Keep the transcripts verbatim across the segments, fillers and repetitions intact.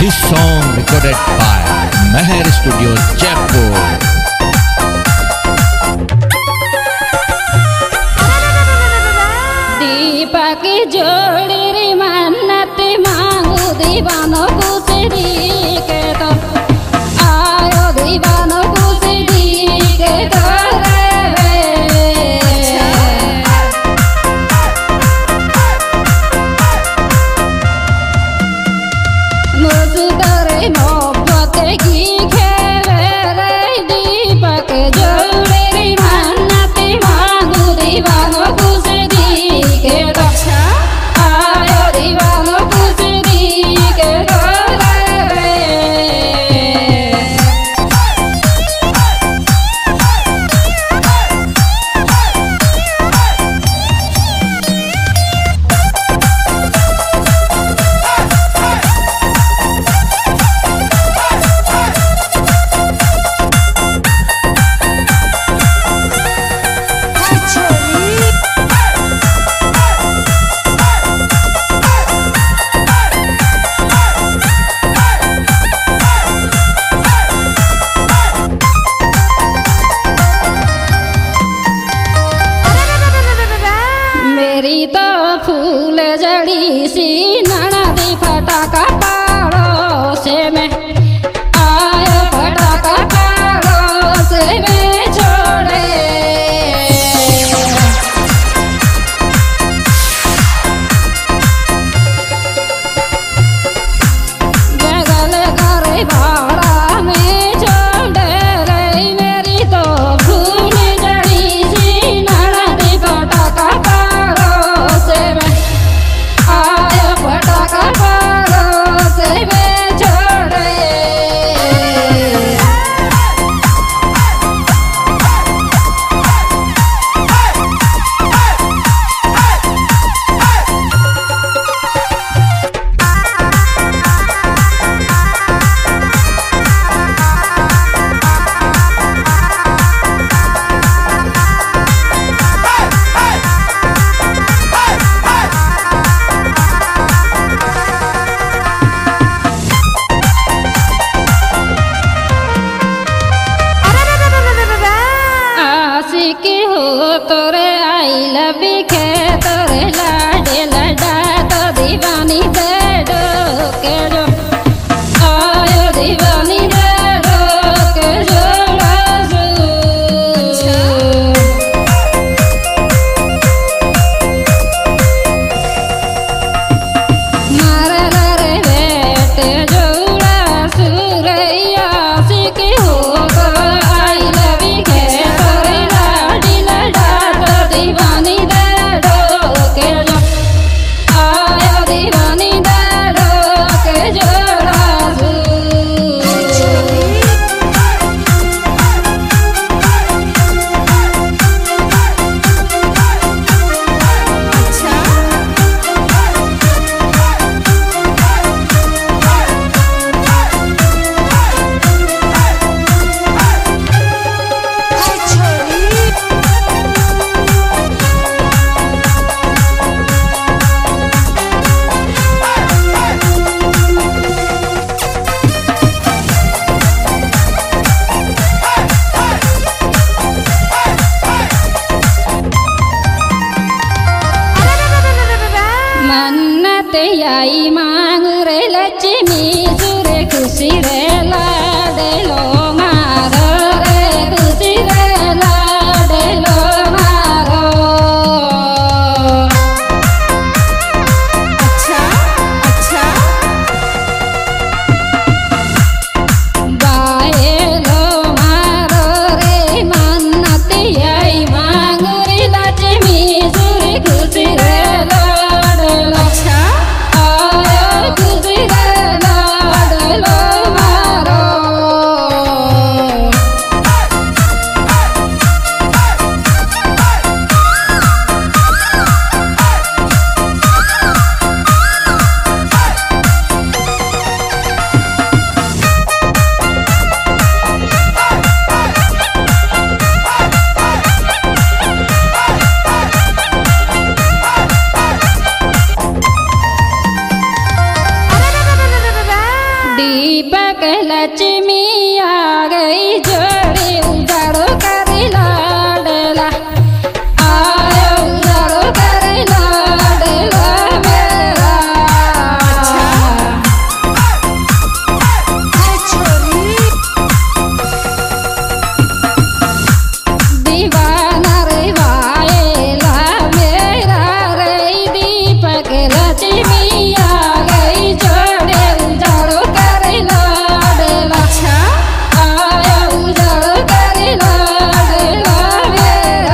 This song recorded by Meher Studio, Jaipur. दीपक जोड़ी रे मन्नत मांगू दीवानों को से दी के तो आयो दीवानों को से दी के तो मुझे तेरे मोहब्बत की खेले रे दीपक जोड़ी रे मन्नत मांगू दीवानों को से मेरी तो फूल जड़ी सी ननदी फटाका पड़ोस में आयो फटाका पड़ोस में छोड़े बगल करे भाड़ा में छोड़ रे मेरी तो फूल जड़ी सी ननदी फटाका के हो तोरे आई लबी के तोरे लाडे लडा तो दीवानी दे डो के जो आयो दीवानी दे डो के जो राजू मारे रे बेटे जोड़ा सुरैया सी के हो आई लबी के दीवानी दे डो के जो आयो दीवानी दे डो के जो राजू मन्नत आई मांग रे लक्ष्मी सुरे खुशी रे लाडे लो मारो रे खुशी रे लाडे लो मारो अच्छा अच्छा बाए लो मारो रे मन्नत आई मांग रे लक्ष्मी सुरे खुशी रे खुशी रे ला लक्ष्मी आ गई जोड़े उजाड़ो करे लाडला आया उजाड़ो करे लाडला मेरा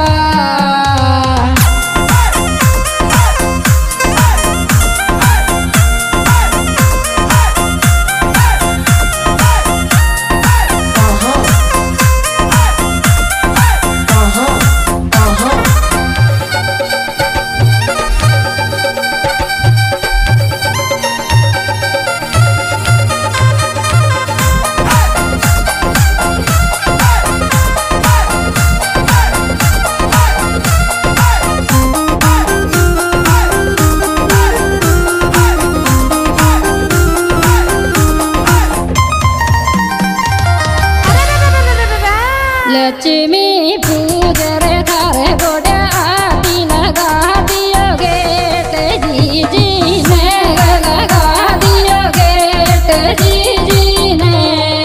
लक्ष्मी पूजरे थारे गोड़े आती लगा दियोगे जी जी ने लगा दियोगे जी जी ने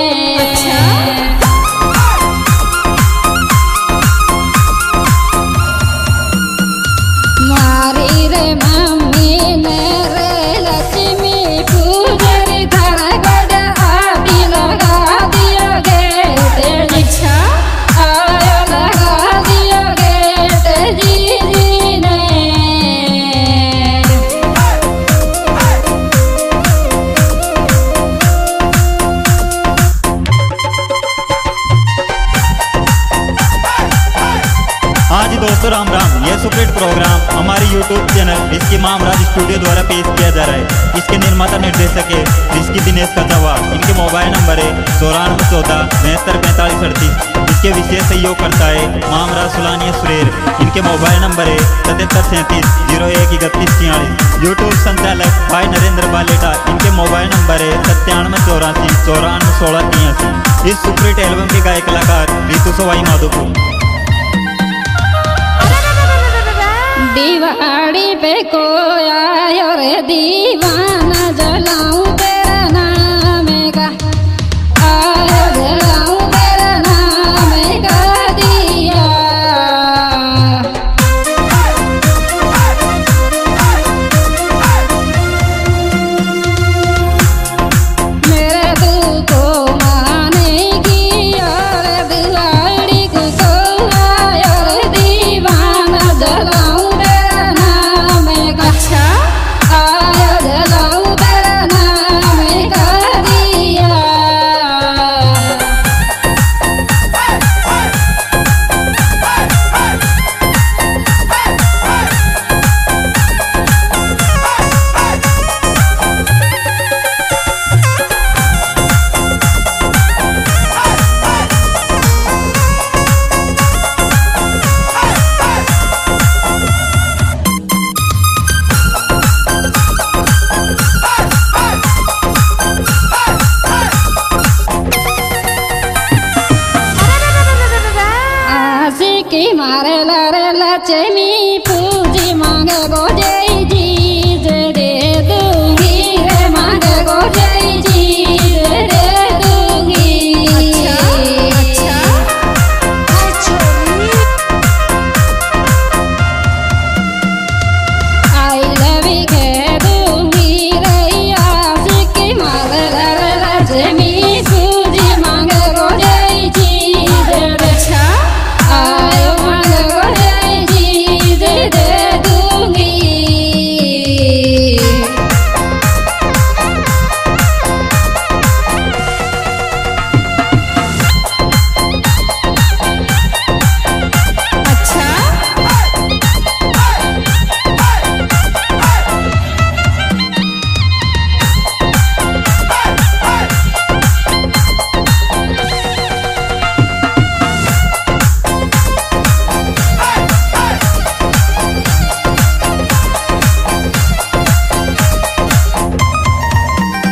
मारी रे मम्मी ने रे लक्ष्मी पूजरे थारे गोड़े आती लगा दियोगे अच्छा आयो लगा दियोगे जी जी ने हाँ जी दोस्तों, राम राम। ये सुपरहिट प्रोग्राम हमारे यूट्यूब चैनल इसकी मामराज स्टूडियो द्वारा पेश किया जा रहा है। इसके निर्माता निर्देशक है ऋषि दिनेश कचावा। इनके मोबाइल नंबर है चौरानवे चौदह बहत्तर पैंतालीस अड़तीस। इसके विशेष सहयोग करता है मामराज सुलानिया सुरेर। इनके मोबाइल नंबर है सतहत्तर सैंतीस जीरो एक इकतीस छियालीस। यूट्यूब संचालक भाई नरेंद्र बालेटा। इनके मोबाइल नंबर है सत्तानवे चौरासी चौरानवे सोलह तिरासी। इस सुपरहिट एल्बम के गायक कलाकार रितु सवाई माधोपुर। दिवाली पे कोई आयो रे दीवाना जलाऊं तेरा नाम का आयो जलाऊं तेरा नाम का दिया मेरे दिल को मानेगी और दिवाली को आयो रे दीवाना जलाऊं आयो जलाऊं तेरा नाम का दिया आशिकी मारे लारे लक्ष्मी पूजी मांगे गो जय जी दे दूंगी रे मांगे गो जय जी दे दूंगी अच्छा अच्छा आई लव यू कह दूंगी रे आशिकी मारे लारे लक्ष्मी पूजी मांगे गो जय जी दे अच्छा आयो मांगे गो जय जी दे दूंगी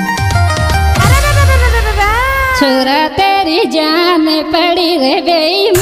छोरा तेरी जान पड़ी रे बेईमान